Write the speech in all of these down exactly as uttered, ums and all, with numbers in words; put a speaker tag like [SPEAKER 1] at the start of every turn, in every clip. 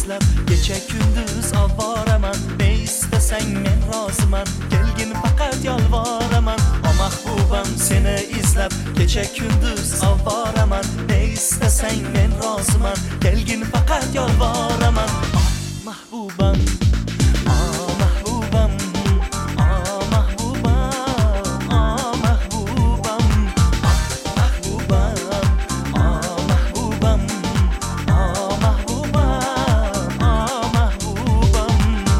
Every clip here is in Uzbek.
[SPEAKER 1] izlab kecha kunduz avvoraman, ne istasang men roziman, kelgin faqat yolvoraman. O mahbubam seni izlab kecha kunduz avvoraman, ne istasang men roziman, kelgin faqat yolvoraman. Oh mahbubam, oh mahbubam, oh mahbubam, oh mahbubam, oh mahbubam, oh mahbubam, oh mahbubam, oh mahbubam.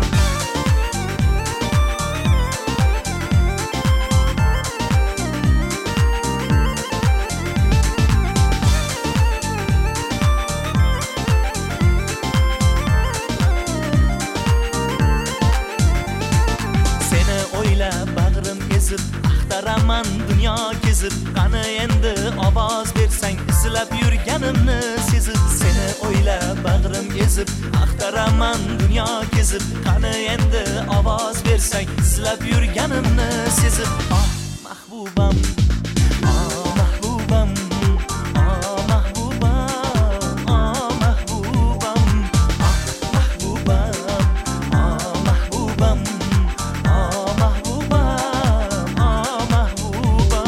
[SPEAKER 1] Seni o'ylab bag'rim ezib, axtaraman dunyo kezib, qani endi ovoz bersang, izlab yurganimni sezib. Seni o'ylab bag'rim ezib, axtaraman dunyo kezib, qani endi ovoz bersang, izlab yurganimni sezib. Oh mahbubam, oh mahbubam, oh mahbubam, oh mahbubam, oh mahbubam, oh mahbubam, oh mahbubam, oh mahbubam.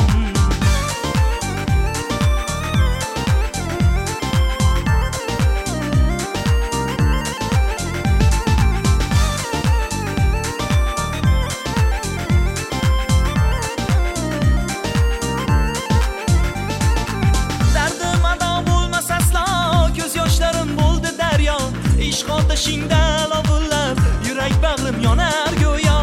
[SPEAKER 1] Dardim ado bo'lmas aslo, ko'z yoshlarim bo'ldi daryo. Ishq otashingda lovullar, yurak bag'rim yonar go'yo.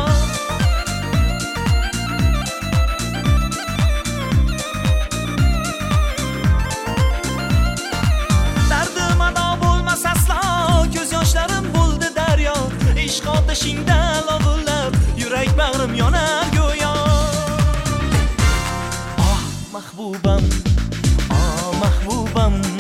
[SPEAKER 1] Dardim ado bo'lmas aslo, ko'z yoshlarim bo'ldi daryo. Ishq otashingda lovullar, yurak bag'rim yonar go'yo. Oh mahbubam, oh mahbubam,